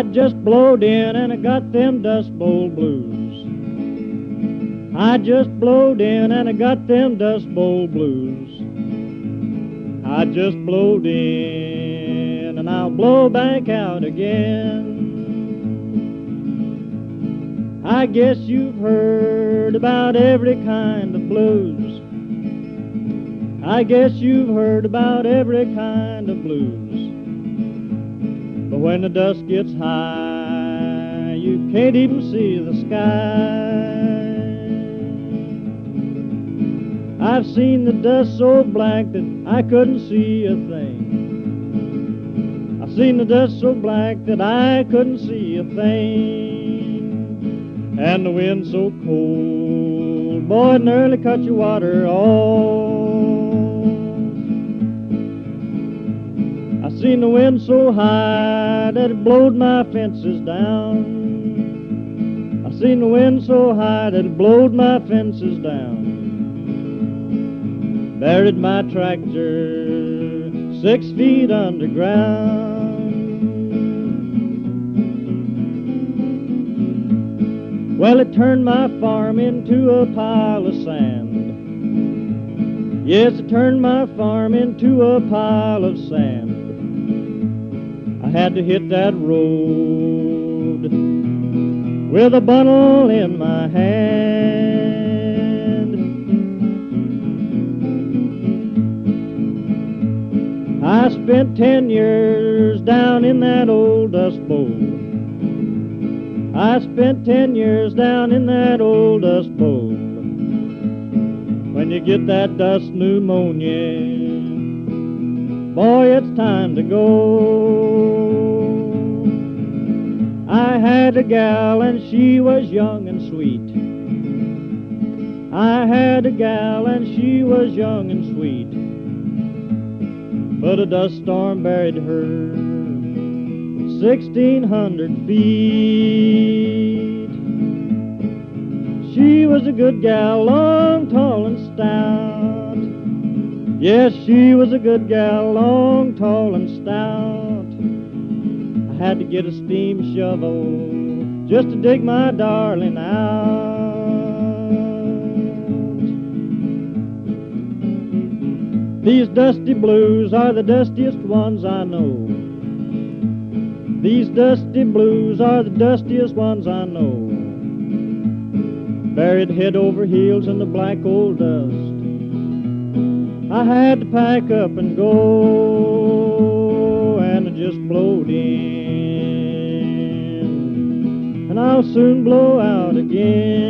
I just blowed in and I got them Dust Bowl blues. I just blowed in and I got them Dust Bowl blues. I just blowed in and I'll blow back out again. I guess you've heard about every kind of blues. I guess you've heard about every kind of blues. But when the dust gets high, you can't even see the sky. I've seen the dust so black that I couldn't see a thing. I've seen the dust so black that I couldn't see a thing. And the wind so cold, boy, it nearly cut your water off. I've seen the wind so high that it blowed my fences down. I've seen the wind so high that it blowed my fences down. Buried my tractor 6 feet underground. Well, it turned my farm into a pile of sand. Yes, it turned my farm into a pile of sand. I had to hit that road with a bundle in my hand. I spent 10 years down in that old Dust Bowl. I spent 10 years down in that old Dust Bowl. When you get that dust pneumonia, boy, it's time to go. I had a gal and she was young and sweet. I had a gal and she was young and sweet. But a dust storm buried her 1,600 feet. She was a good gal, long, tall, and stout. Yes, she was a good gal, long, tall, and stout. I had to get a steam shovel just to dig my darling out. These dusty blues are the dustiest ones I know. These dusty blues are the dustiest ones I know. Buried head over heels in the black old dust. I had to pack up and go, and I just blowed in, and I'll soon blow out again.